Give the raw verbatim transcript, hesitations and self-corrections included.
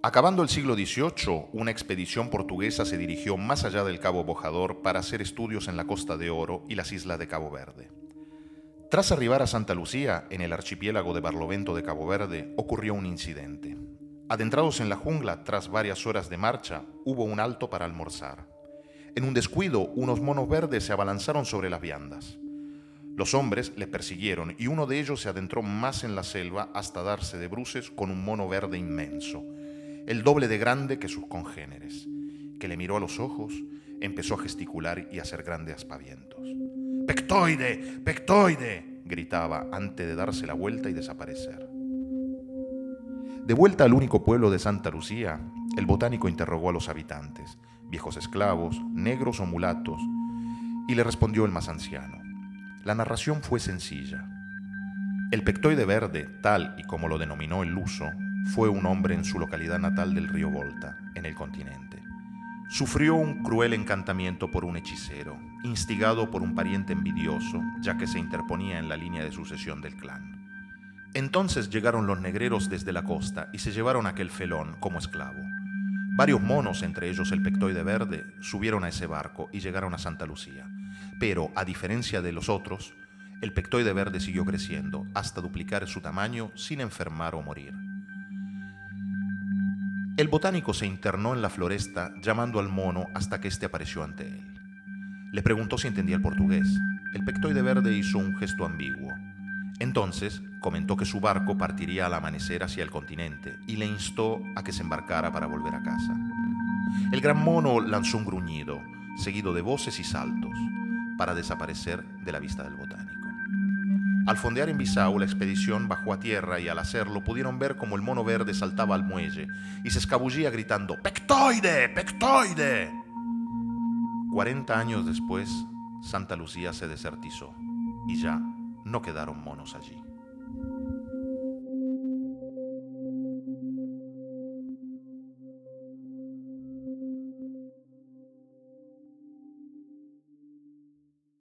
Acabando el siglo dieciocho, una expedición portuguesa se dirigió más allá del Cabo Bojador para hacer estudios en la Costa de Oro y las islas de Cabo Verde. Tras arribar a Santa Lucía, en el archipiélago de Barlovento de Cabo Verde, ocurrió un incidente. Adentrados en la jungla, tras varias horas de marcha, hubo un alto para almorzar. En un descuido, unos monos verdes se abalanzaron sobre las viandas. Los hombres les persiguieron y uno de ellos se adentró más en la selva hasta darse de bruces con un mono verde inmenso, el doble de grande que sus congéneres, que le miró a los ojos, empezó a gesticular y a hacer grandes aspavientos. ¡Pectoide! ¡Pectoide!, gritaba antes de darse la vuelta y desaparecer. De vuelta al único pueblo de Santa Lucía, el botánico interrogó a los habitantes, viejos esclavos, negros o mulatos, y le respondió el más anciano. La narración fue sencilla. El pectoide verde, tal y como lo denominó el luso, fue un hombre en su localidad natal del río Volta, en el continente. Sufrió un cruel encantamiento por un hechicero, instigado por un pariente envidioso, ya que se interponía en la línea de sucesión del clan. Entonces llegaron los negreros desde la costa y se llevaron a aquel felón como esclavo. Varios monos, entre ellos el pectoide verde, subieron a ese barco y llegaron a Santa Lucía. Pero, a diferencia de los otros, el pectoide verde siguió creciendo hasta duplicar su tamaño sin enfermar o morir. El botánico se internó en la floresta llamando al mono hasta que éste apareció ante él. Le preguntó si entendía el portugués. El pectoide verde hizo un gesto ambiguo. Entonces comentó que su barco partiría al amanecer hacia el continente y le instó a que se embarcara para volver a casa. El gran mono lanzó un gruñido, seguido de voces y saltos, para desaparecer de la vista del botánico. Al fondear en Bissau, la expedición bajó a tierra y al hacerlo pudieron ver cómo el mono verde saltaba al muelle y se escabullía gritando ¡Pectoide! ¡Pectoide! Cuarenta años después, Santa Lucía se desertizó y ya no quedaron monos allí.